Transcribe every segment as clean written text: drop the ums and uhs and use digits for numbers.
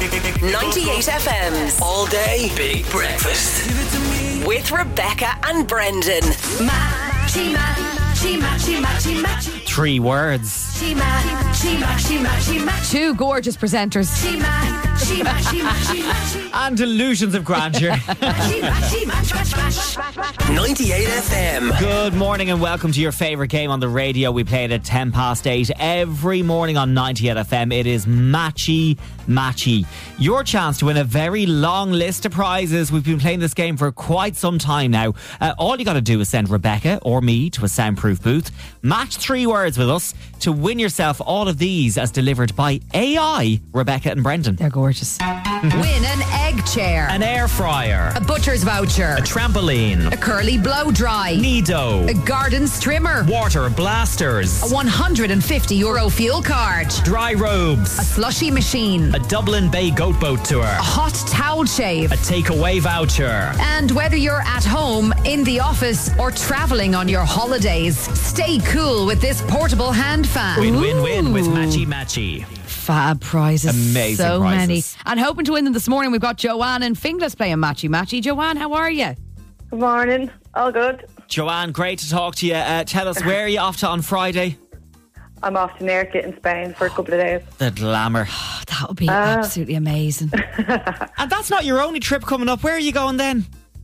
98 FM's All Day Big Breakfast. with Rebecca and Brendan. Matchy, matchy, matchy, matchy, matchy. 3 words. Matchy, matchy, matchy, matchy, matchy. 2 gorgeous presenters. Matchy, matchy, matchy, matchy, matchy. And delusions of grandeur. Matchy, matchy, match, match, match, match, match. 98 FM. Good morning and welcome to your favourite game on the radio. We play it at 10 past 8 every morning on 98 FM. It is Matchy Matchy. Your chance to win a very long list of prizes. We've been playing this game for quite some time now. All you got to do is send Rebecca or me to a soundproof booth. Match 3 words with us to win yourself all of these as delivered by AI, Rebecca and Brendan. They're gorgeous. Win an egg chair, An air fryer. a butcher's voucher, A trampoline. a curly blow dry, Nido. a garden trimmer, Water blasters. a €150 fuel card, Dry robes. a slushy machine, A Dublin Bay goat boat tour. a hot towel shave. A takeaway voucher. And whether you're at home, in the office, or travelling on your holidays, stay cool with this portable hand fan. Win-win-win with Matchy Matchy. Fab prizes. Amazing so prizes. many. And hoping to win them this morning, we've got Joanne and Finglas playing Matchy Matchy. Joanne, how are you? Good morning. All good. Joanne, great to talk to you. Tell us, where are you off to on Friday? I'm off to Nerkit in Spain for a couple of days. The glamour. That would be absolutely amazing. And that's not your only trip coming up. Where are you going then?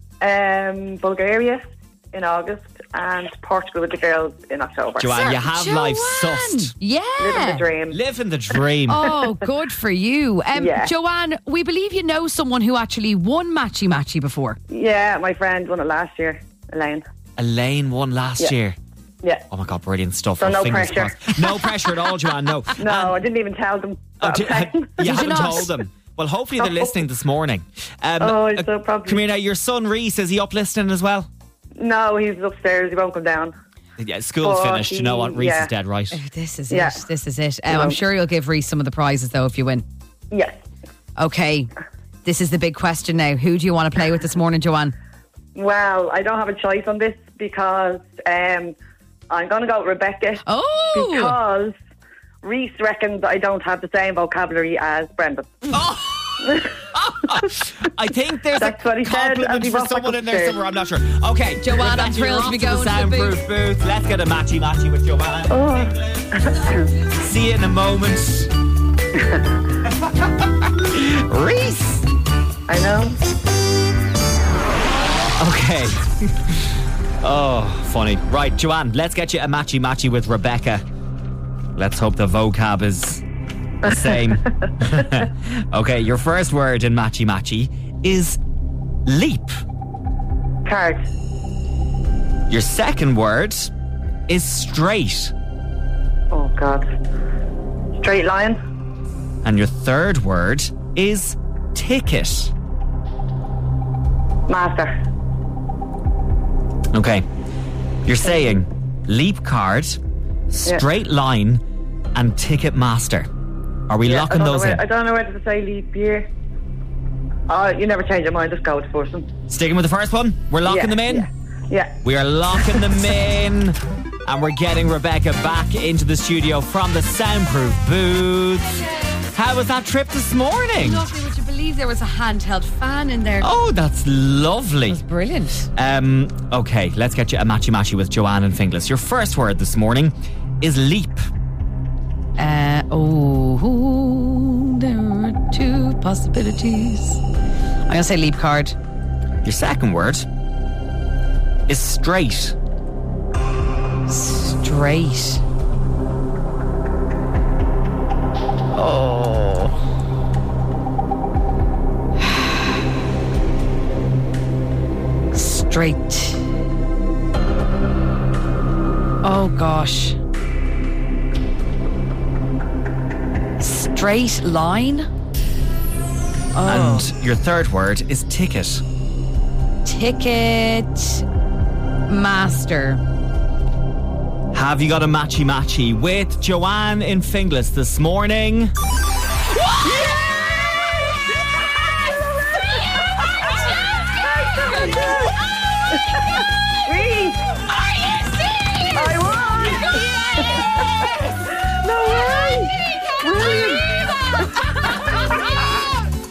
Bulgaria in August and Portugal with the girls in October. Joanne, you have life sussed. Yeah. Living the dream. Living the dream. Oh, good for you. Yeah. Joanne, we believe you know someone who actually won Matchy Matchy before. Yeah, my friend won it last year, Elaine. Elaine won last year. Yeah. Oh my God, brilliant stuff. So Well, no fingers pressure. crossed. No pressure at all, Joanne, no. No, I didn't even tell them. Oh, that I was you playing. haven't not? told them. Well, hopefully they're listening this morning. Oh, so probably. Come here now, your son Reese, is he up listening as well? No, he's upstairs. He won't come down. Yeah, school's But finished. You know what? Reese is dead right. Oh, this is Yeah. it. This is it. I'm sure you'll give Reese some of the prizes, though, if you win. Yes. Okay. This is the big question now. Who do you want to play with this morning, Joanne? Well, I don't have a choice on this because I'm going to go with Rebecca. Oh! Because Reese reckons I don't have the same vocabulary as Brendan. I think there's That's a what he said compliment as he for walked someone back in there upstairs. somewhere. I'm not sure. Okay, Joanne, I'm Rebecca, thrilled you're to be off going to the soundproof booth. Let's get a matchy matchy with Joanne. Oh. See you in a moment. Reese. I know. Okay. Oh, funny. Right, Joanne, let's get you a matchy matchy with Rebecca. Let's hope the vocab is the same. Okay, your first word in matchy matchy is leap. Card. Your second word is straight. Oh, God. Straight line. And your third word is ticket. Master. Okay. You're saying leap card, straight line, and ticket master. Are we locking those in? I don't know whether to say leap year. Oh, you never change your mind. Just go with the first one. Sticking with the first one? We're locking them in? Yeah. We are locking them in. And we're getting Rebecca back into the studio from the soundproof booth. How was that trip this morning? Lovely. Would you believe there was a handheld fan in there? Oh, that's lovely. It was brilliant. Okay, let's get you a matchy matchy with Joanne and Finglas. Your first word this morning is leap. There are 2 possibilities. I'm going to say leap card. Your second word is straight. Straight. Oh. Straight. Oh, gosh. Straight line? Oh. And your third word is ticket. Ticket master. Have you got a matchy matchy with Joanne in Finglas this morning? I won! No way!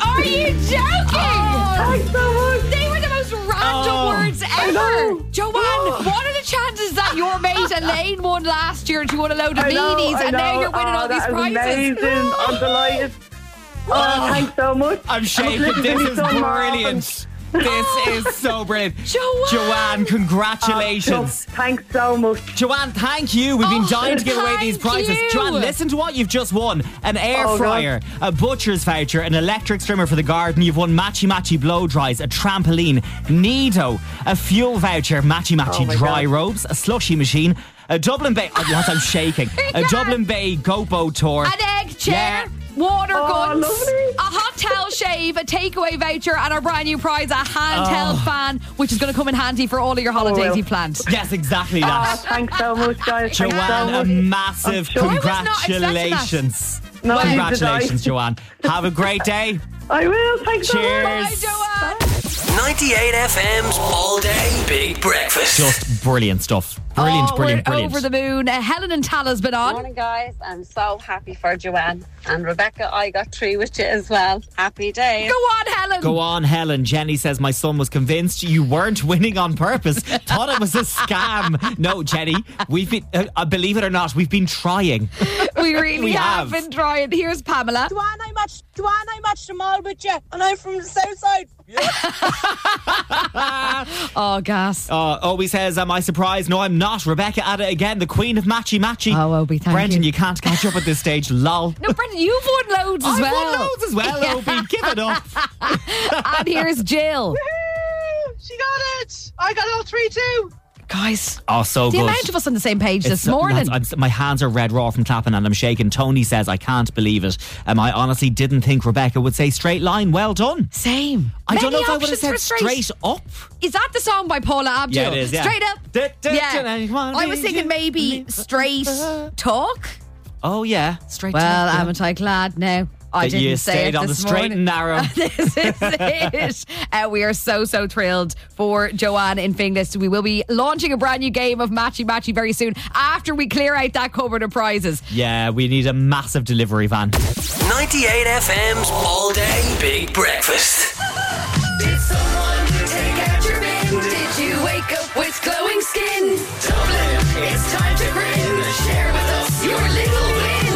Shane won last year and she won a load of I know, meanies, I and now know. you're winning all these that is prizes. amazing. I'm delighted. Oh, thanks so much. I'm shaking. This is brilliant. This is so brilliant. Joanne, congratulations. Thanks so much. Joanne, thank you. We've been dying to give away these thank prizes. you. Joanne, listen to what you've just won. An air Oh, fryer, a butcher's voucher, an electric trimmer for the garden. You've won Matchy Matchy blow dries, a trampoline, Nido, a fuel voucher, Matchy Matchy my dry God. robes, a slushy machine, a Dublin Bay... Oh, lads, I'm shaking. A Dublin Bay GoPro tour. An egg chair. Yeah. Water guns, lovely. a hot towel shave, a takeaway voucher, and our brand new prize, a handheld fan, which is going to come in handy for all of your holidays well. you've planned. Yes, exactly Oh, that. thanks so much, guys. Thanks Joanne, so a much. massive sure. I was not expecting that. congratulations. No, neither did I. Congratulations, Joanne. Have a great day. I will. Thanks so much. Cheers. Bye, Joanne. 98 FM's All Day Big Breakfast. Just brilliant stuff. Brilliant, Oh, brilliant, we're brilliant. over the moon. Helen and Tala's been on. Morning, guys. I'm so happy for Joanne. And Rebecca, I got through with you as well. Happy days. Go on, Helen. Go on, Helen. Jenny says my son was convinced you weren't winning on purpose. Thought it was a scam. No, Jenny, we've been, believe it or not, we've been trying. We really We have have. been trying. Here's Pamela. Joanne, I matched them all with you, and I'm from the south side. Oh, gas. Obi says, am I surprised? No, I'm not. Rebecca at it again, the queen of Matchy Matchy. Oh, Obi, thank Brendan, you. you can't catch up at this stage. Lol. No, Brendan, you've won loads as I've well. won loads as well, Obi. Give it up. And here's Jill. She got it. I got all three too. Guys, Oh, so the good. amount of us on the same page this It's- morning. lads, my hands are red raw from clapping and I'm shaking. Tony says, I can't believe it. I honestly didn't think Rebecca would say straight line. Well done. Same. I don't know Many if I would have options said for straight up. Is that the song by Paula Abdul? Yeah, it is, yeah. Straight up. Yeah. I was thinking maybe straight talk. Oh, yeah. Straight Well, talk, yeah. haven't I glad now? I That didn't you say stayed it on the this straight morning. and narrow. This is it. We are so thrilled for Joanne in Finglas. We will be launching a brand new game of Matchy Matchy very soon after we clear out that cupboard of prizes. Yeah, we need a massive delivery van. 98 FM's All Day Big Breakfast. Did someone take out your bin? Did you wake up with glowing skin? Dublin, it's time to grin. Share with us your little wins.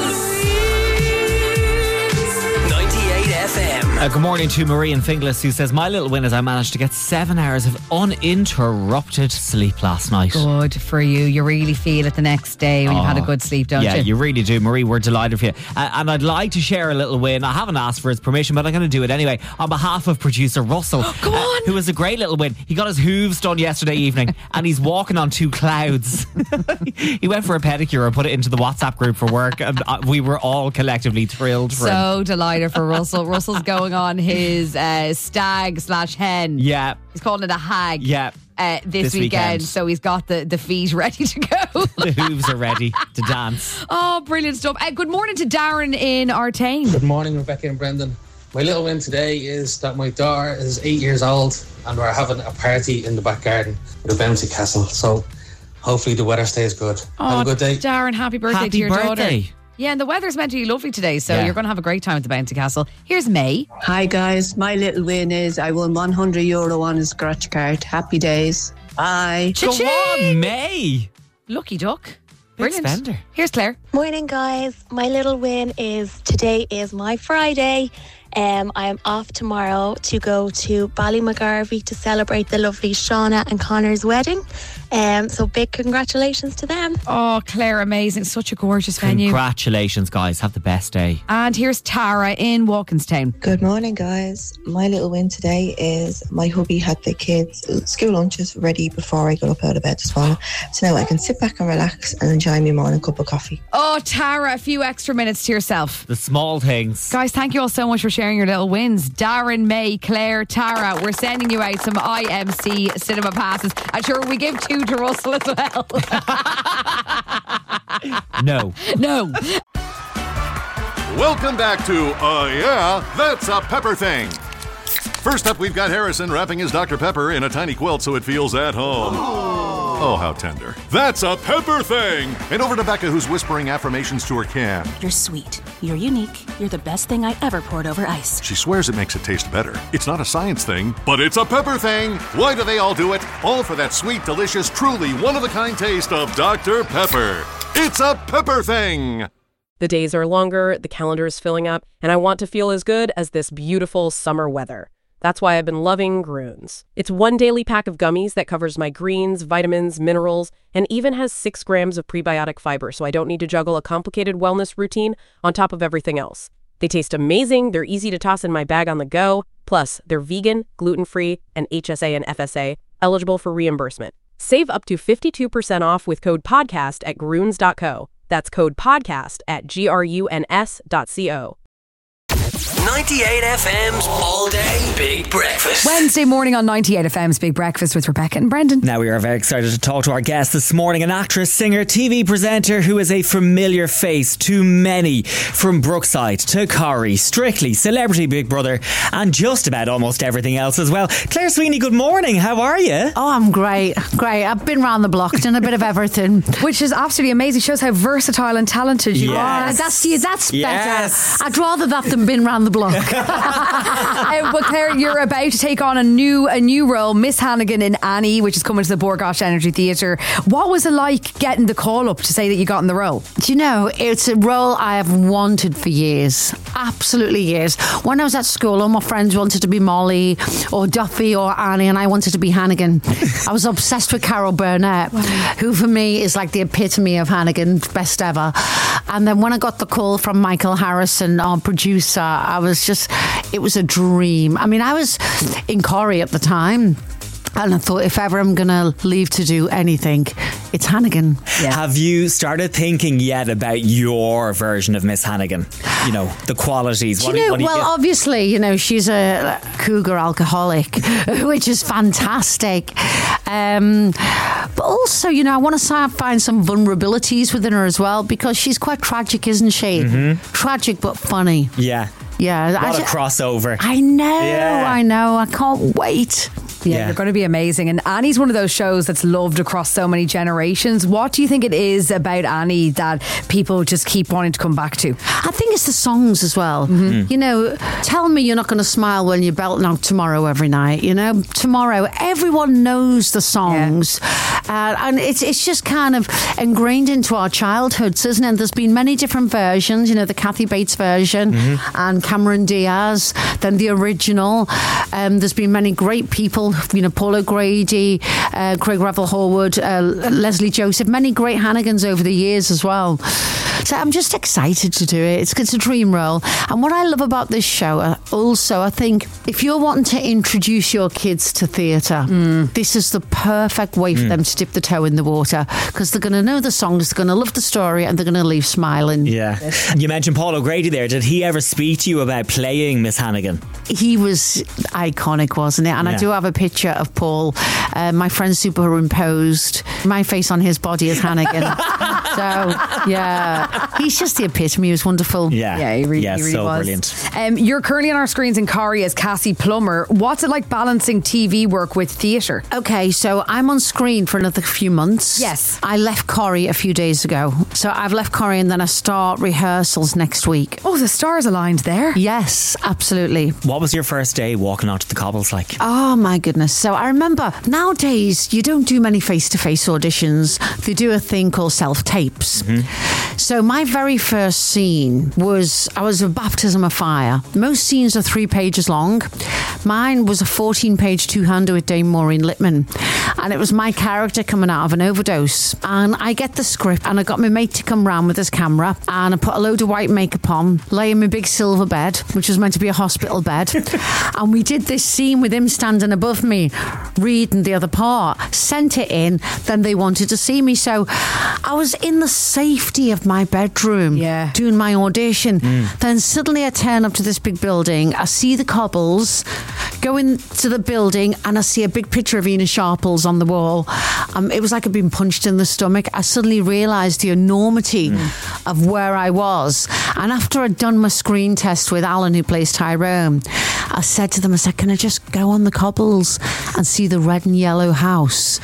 98 FM. Good morning to Marie in Finglas, who says, my little win is I managed to get 7 hours of uninterrupted sleep last night. Good for you. You really feel it the next day when you've had a good sleep, don't Yeah, you? you really do, Marie. We're delighted for you. And I'd like to share a little win. I haven't asked for his permission, but I'm going to do it anyway. On behalf of producer Russell, Go on. who was a great little win. He got his hooves done yesterday evening and he's walking on two clouds. He went for a pedicure and put it into the WhatsApp group for work. And we were all collectively thrilled for him. So delighted for Russell. Russell's going on his stag/hen. Yeah. He's calling it a hag. Yeah. This weekend. So he's got the feet ready to go. The hooves are ready to dance. Oh, brilliant stuff. Good morning to Darren in Artane. Good morning, Rebecca and Brendan. My little win today is that my daughter is 8 years old and we're having a party in the back garden with a bouncy castle. So hopefully the weather stays good. Have a good day. Darren, happy birthday Happy to your birthday. daughter. Yeah, and the weather's meant to be lovely today, so Yeah. you're going to have a great time at the Bouncy Castle. Here's May. Hi guys, my little win is I won €100 on a scratch card. Happy days. Bye. Go Cha-ching! on, May. Lucky duck. Big Brilliant. spender. Here's Claire. Morning, guys. My little win is today is my Friday. I am off tomorrow to go to Ballymagarvey to celebrate the lovely Shauna and Connor's wedding. So big congratulations to them. Oh, Claire, amazing. Such a gorgeous venue. Congratulations, guys. Have the best day. And here's Tara in Walkinstown. Good morning, guys. My little win today is my hubby had the kids' school lunches ready before I got up out of bed this morning. So now I can sit back and relax and enjoy my morning cup of coffee. Oh, Tara, a few extra minutes to yourself. The small things. Guys, thank you all so much for sharing your little wins. Darren, May, Claire, Tara, we're sending you out some IMC cinema passes. And sure, we give 2 to Russell as well. No. No. Welcome back to Yeah, That's a Pepper Thing. First up, we've got Harrison wrapping his Dr. Pepper in a tiny quilt so it feels at home. Oh, how tender. That's a pepper thing. And over to Becca, who's whispering affirmations to her can. You're sweet. You're unique. You're the best thing I ever poured over ice. She swears it makes it taste better. It's not a science thing, but it's a pepper thing. Why do they all do it? All for that sweet, delicious, truly one-of-a-kind taste of Dr. Pepper. It's a pepper thing. The days are longer, the calendar is filling up, and I want to feel as good as this beautiful summer weather. That's why I've been loving Groons. It's one daily pack of gummies that covers my greens, vitamins, minerals, and even has 6 grams of prebiotic fiber, so I don't need to juggle a complicated wellness routine on top of everything else. They taste amazing, they're easy to toss in my bag on the go, plus they're vegan, gluten-free, and HSA and FSA, eligible for reimbursement. Save up to 52% off with code PODCAST at Groons.co. That's code PODCAST at GRUNS.co. 98 FM's All Day Big Breakfast. Wednesday morning on 98 FM's Big Breakfast with Rebecca and Brendan. Now we are very excited to talk to our guest this morning, an actress, singer, TV presenter who is a familiar face to many, from Brookside to Corrie, Strictly, Celebrity Big Brother, and just about almost everything else as well. Claire Sweeney, good morning. How are you? Oh, I'm great. I've been round the block, done a bit of everything. Which is absolutely amazing. Shows how versatile and talented you are. That's Yes. better. I'd rather that than been round the block. But Claire, you're about to take on a new role, Miss Hannigan in Annie, which is coming to the Bord Gáis Energy Theatre. What was it like getting the call up to say that you got in the role? Do you know, it's a role I have wanted for years. Absolutely years. When I was at school, all my friends wanted to be Molly or Duffy or Annie, and I wanted to be Hannigan. I was obsessed with Carol Burnett, who for me is like the epitome of Hannigan, best ever. And then when I got the call from Michael Harrison, our producer, it was a dream. I mean, I was in Corrie at the time, and I thought, if ever I'm going to leave to do anything, it's Hannigan. Yeah. Have you started thinking yet about your version of Miss Hannigan? You know, the qualities. Obviously, she's a cougar alcoholic, which is fantastic. But also, I want to find some vulnerabilities within her as well, because she's quite tragic, isn't she? Mm-hmm. Tragic but funny. Yeah. Yeah. A lot of crossover. I know. I can't wait. Yeah, you're going to be amazing. And Annie's one of those shows that's loved across so many generations. What do you think it is about Annie that people just keep wanting to come back to? I think it's the songs as well. Mm-hmm. Tell me you're not going to smile when you're belting out Tomorrow every night. Tomorrow, everyone knows the songs. And it's just kind of ingrained into our childhoods, isn't it? There's been many different versions, the Kathy Bates version and Cameron Diaz, then the original. There's been many great people, Paul O'Grady, Craig Revel Horwood, Leslie Joseph, many great Hannigans over the years as well. So I'm just excited to do it. It's a dream role. And what I love about this show also, I think, if you're wanting to introduce your kids to theatre, this is the perfect way for them to dip the toe in the water, because they're going to know the songs, they're going to love the story, and they're going to leave smiling. Yeah. You mentioned Paul O'Grady there. Did he ever speak to you about playing Miss Hannigan? He was iconic, wasn't it? And I do have a picture of Paul. My friend superimposed my face on his body as Hannigan. So, yeah. He's just the epitome. He was wonderful. Yeah, he really so was. Brilliant. You're currently on our screens in Corrie as Cassie Plummer. What's it like balancing TV work with theatre? Okay, so I'm on screen for another few months. Yes. I left Corrie a few days ago. So I've left Corrie and then I start rehearsals next week. Oh, the stars aligned there. Yes, absolutely. What was your first day walking onto the cobbles like? Oh my goodness. So I remember nowadays you don't do many face-to-face auditions. They do a thing called self-tapes. So my very first scene was a baptism of fire. Most scenes are 3 pages long. Mine was a 14-page two-hander with Dame Maureen Lipman. And it was my character coming out of an overdose. And I get the script and I got my mate to come round with his camera and I put a load of white makeup on, lay in my big silver bed, which was meant to be a hospital bed. And we did this scene with him standing above me, reading the other part, sent it in, then they wanted to see me. So I was in the safety of my bedroom doing my audition. Then suddenly I turn up to this big building, I see the cobbles, go into the building and I see a big picture of Ina Sharples on the wall. It was like I'd been punched in the stomach. I suddenly realised the enormity of where I was. And after I'd done my screen test with Alan, who plays Tyrone, I said to them, can I just go on the cobbles and see the red and yellow house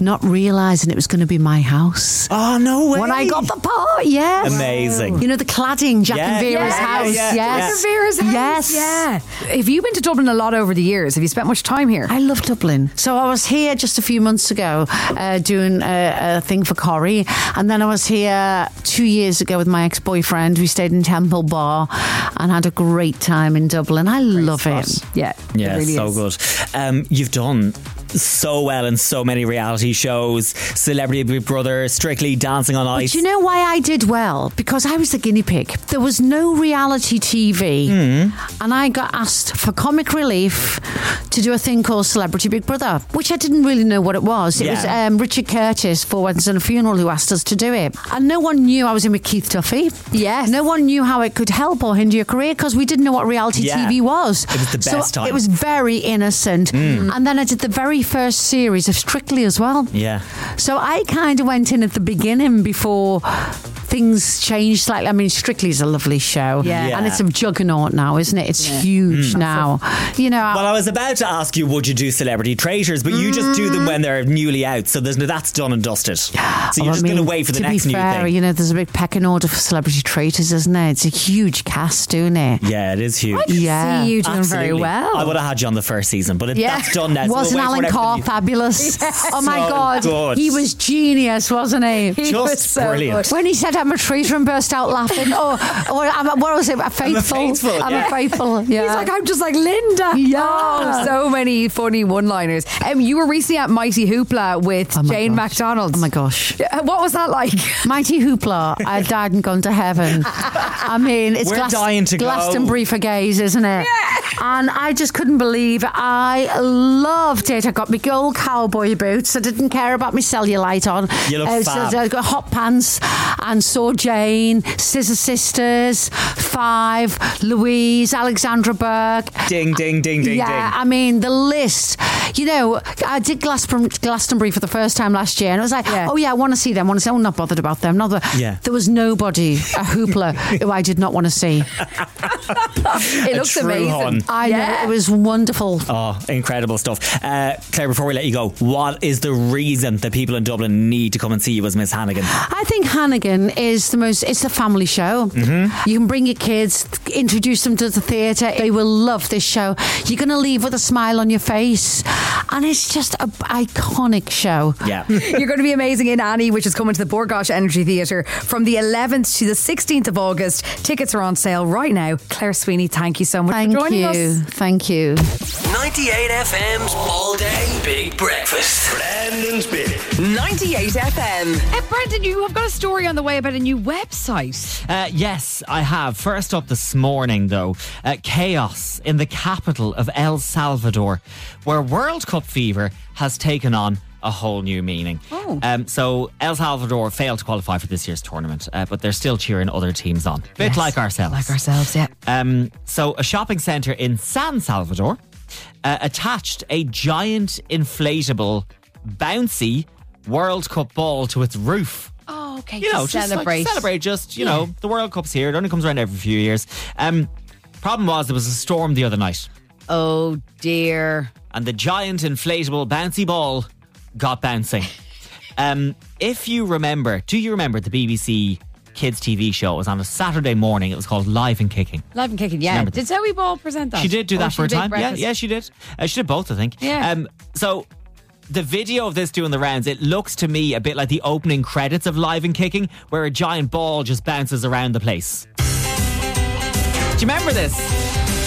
not realising it was going to be my house. Oh, no way. When I got the part, yes. Amazing. You know, the cladding, Jack and Vera's house. Jack and Vera's house. Yes. Yeah. Have you been to Dublin a lot over the years? Have you spent much time here? I love Dublin. So I was here just a few months ago doing a thing for Corrie, and then I was here 2 years ago with my ex-boyfriend. We stayed in Temple Bar and had a great time in Dublin. I love it. Yeah. Yeah, it really so is. good. You've done so well in so many reality shows, Celebrity Big Brother, Strictly, Dancing on Ice. But you know why I did well? Because I was the guinea pig. There was no reality TV, and I got asked for comic relief to do a thing called Celebrity Big Brother, which I didn't really know what it was. It was Richard Curtis for Weddings and a Funeral who asked us to do it, and no one knew I was in with Keith Duffy. Yes. No one knew how it could help or hinder your career because we didn't know what reality TV was. It was the best time. It was very innocent, and then I did the very first series of Strictly as well. Yeah. So I kind of went in at the beginning before things changed slightly. I mean, Strictly is a lovely show. Yeah. And it's a juggernaut now, isn't it? It's huge now. You know. Well, I was about to ask you, would you do Celebrity Traitors? But you just do them when they're newly out. So that's done and dusted. So you're just going to wait for the next new thing. You know, there's a big pecking order for Celebrity Traitors, isn't there? It's a huge cast, isn't it? Yeah, it is huge. I can see you doing very well. I would have had you on the first season, but that's done now. So Wasn't we'll wait Alan for Carr everything fabulous? Oh my So God. good. He was genius, wasn't he? He Just was so brilliant. good. When he said I'm a traitor and burst out laughing. What was it? Faithful. I'm a faithful. Yeah. He's like, I'm just like Linda. Yeah. Oh, so many funny one-liners. You were recently at Mighty Hoopla with Jane McDonald. Oh my gosh. What was that like? Mighty Hoopla. I died and gone to heaven. I mean, it's We're dying to go. Glastonbury for gays, isn't it? Yeah. And I just couldn't believe it. I loved it. I got my gold cowboy boots. I didn't care about my cellulite on. You look fab. So I got hot pants and saw Jane, Scissor Sisters, Five, Louise, Alexandra Burke. Ding, ding, ding, ding, Yeah, ding. I mean, the list. You know, I did Glastonbury for the first time last year, and I was like, oh yeah, I want to see them. I'm not bothered about them. There was nobody, a hoopla, who I did not want to see. It looks true amazing. hun. I know, it was wonderful. Oh, incredible stuff. Claire, before we let you go, what is the reason that people in Dublin need to come and see you as Miss Hannigan? I think Hannigan is it's a family show. You can bring your kids, introduce them to the theatre. They will love this show. You're going to leave with a smile on your face. And it's just an iconic show. Yeah. You're going to be amazing in Annie, which is coming to the Borgosh Energy Theatre from the 11th to the 16th of August. Tickets are on sale right now. Claire Sweeney, thank you so much for joining us. Thank you. 98 FM's All Day Big Breakfast. Brandon's Big. 98 FM. Brendan, you have got a story on the way about a new website. Yes, I have. First up this morning, though, chaos in the capital of El Salvador, where World Cup fever has taken on a whole new meaning. So El Salvador failed to qualify for this year's tournament, but they're still cheering other teams on. Bit like ourselves. Like ourselves, yeah. So a shopping centre in San Salvador attached a giant inflatable bouncy World Cup ball to its roof. Oh, okay. You know, just celebrate. You know, the World Cup's here. It only comes around every few years. Problem was, there was a storm the other night. Oh, dear. And the giant inflatable bouncy ball got bouncing. If you remember, do you remember the BBC kids TV show? It was on a Saturday morning. It was called Live and Kicking. Live and Kicking, yeah. Remember Did Zoe Ball present that? She did do that for a Big time. Breakfast? Yeah, she did. She did both, I think. Yeah. So the video of this doing the rounds, it looks to me a bit like the opening credits of Live and Kicking, where a giant ball just bounces around the place. Do you remember this?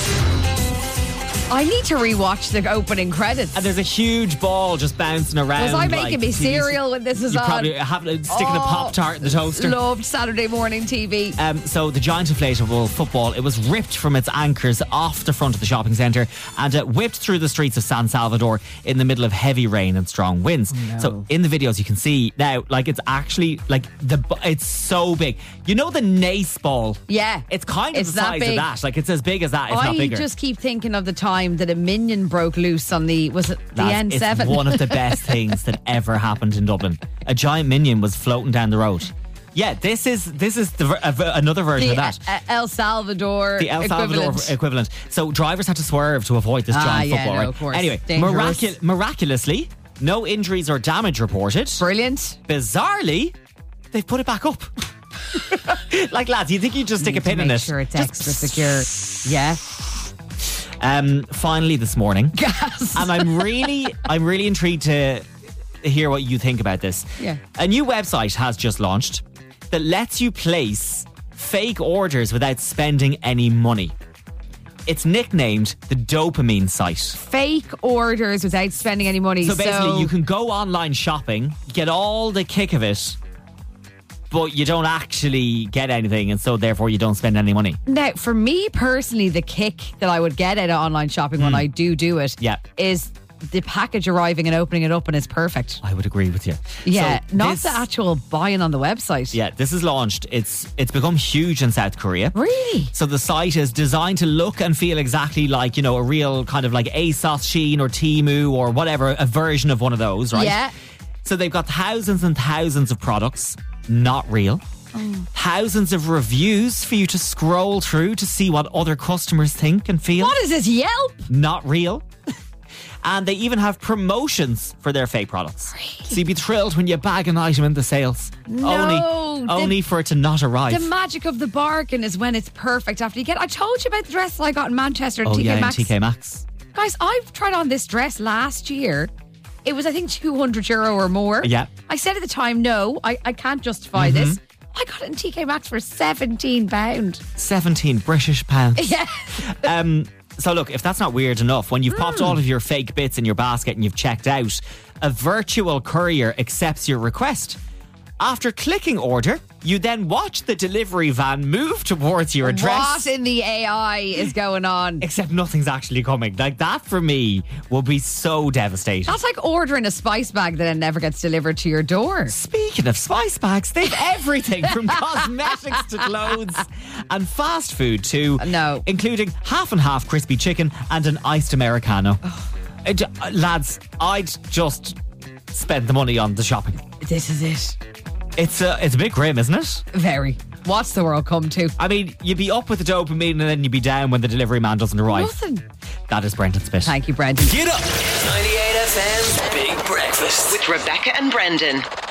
I need to rewatch the opening credits. And there's a huge ball just bouncing around. Was I making like me TV. cereal when this was You on? probably have sticking a Pop-Tart in the toaster. Loved Saturday morning TV. So the giant inflatable football, it was ripped from its anchors off the front of the shopping centre and whipped through the streets of San Salvador in the middle of heavy rain and strong winds. No. So in the videos you can see now, like, it's actually like it's so big. You know the Nace ball? Yeah. It's kind of It's the that size big. of that. Like, it's as big as that, if not I bigger. just keep thinking of the time that a minion broke loose on the Lads, N7. It's one of the best things that ever happened in Dublin. A giant minion was floating down the road. Yeah, this is another version of that. El Salvador The El Salvador equivalent. So drivers had to swerve to avoid this giant yeah, football, no, right? of course. Anyway, Dangerous. miraculously, No injuries or damage reported. Brilliant. Bizarrely, they've put it back up. Like, lads, you think you just stick a pin in it? Make sure it's extra secure. Yeah. Finally this morning. Gas. And I'm really intrigued to hear what you think about this. Yeah. A new website has just launched that lets you place fake orders without spending any money. It's nicknamed the dopamine site. Fake orders without spending any money. So basically, you can go online shopping, get all the kick of it, but you don't actually get anything, and so therefore you don't spend any money. Now, for me personally, the kick that I would get out of online shopping when I do it is the package arriving and opening it up, and it's perfect. I would agree with you. Yeah, So not this- the actual buying on the website. Yeah, this is launched. It's become huge in South Korea. Really? So the site is designed to look and feel exactly like, a real kind of like ASOS, Shein or Temu or whatever, a version of one of those, right? Yeah. So they've got thousands and thousands of products, not real. Thousands of reviews for you to scroll through to see what other customers think and feel. What is this, Yelp? Not real. And they even have promotions for their fake products. Really? So you'd be thrilled when you bag an item in the sales. No, Only for it to not arrive. The magic of the bargain is when it's perfect after you get. I told you about the dress that I got in Manchester at TK Maxx. TK Maxx. Guys, I've tried on this dress last year. It was, I think, €200 or more. Yeah. I said at the time, no, I can't justify this. I got it in TK Maxx for £17. 17 British pounds. Yeah. So look, if that's not weird enough, when you've popped all of your fake bits in your basket and you've checked out, a virtual courier accepts your request. After clicking order, you then watch the delivery van move towards your address. What in the AI is going on? Except nothing's actually coming. Like, that for me will be so devastating. That's like ordering a spice bag that then never gets delivered to your door. Speaking of spice bags, they've everything from cosmetics to clothes and fast food too. No. Including half and half crispy chicken and an iced Americano. Lads, I'd just spend the money on the shopping. This is it. It's a bit grim, isn't it? Very. What's the world come to? I mean, you'd be up with the dopamine and then you'd be down when the delivery man doesn't arrive. Nothing. That is Brendan's bit. Thank you, Brendan. Get up! 98 FM's Big Breakfast With Rebecca and Brendan.